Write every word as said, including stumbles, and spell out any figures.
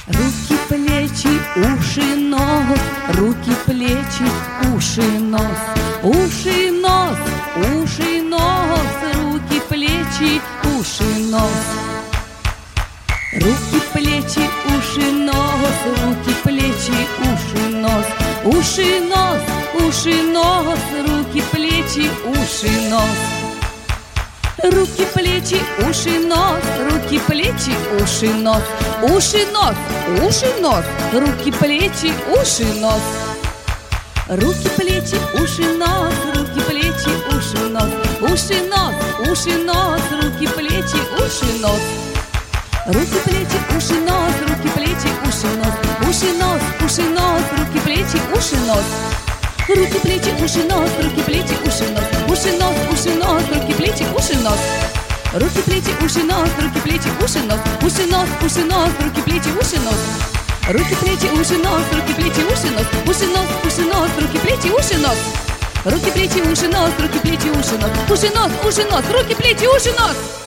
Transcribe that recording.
Руки, плечи, уши, нос, руки, плечи, уши, нос, уши, нос, уши, нос, руки, плечи, уши, нос. Руки, плечи, уши, нос, руки, плечи, уши, нос, уши, нос, уши, нос, руки, плечи, уши, нос. Руки, плечи, уши, нос, руки, плечи, уши, нос, уши, нос, уши, нос, руки, плечи, уши, нос. Руки, плечи, уши, нос, руки, плечи, уши, нос, уши, нос, уши, нос, руки, плечи, уши, нос. Руки, плечи, уши, нос, руки, плечи, уши, нос, уши, нос, уши, нос, руки, плечи, уши, нос. Руки, плечи, уши, нос, руки, плечи, уши, нос, уши, нос, уши, нос, руки, плечи, уши, нос. Руки, плечи, уши, нос, руки, плечи, уши, нос, уши, нос, уши, нос, руки, плечи, уши, нос. Руки, плечи, уши, нос, руки, плечи, уши, нос, уши, нос, уши, нос, руки, плечи, уши, нос. Руки, плечи, уши, нос, руки, плечи, уши, нос, уши, нос, уши, нос, руки, плечи, уши, нос.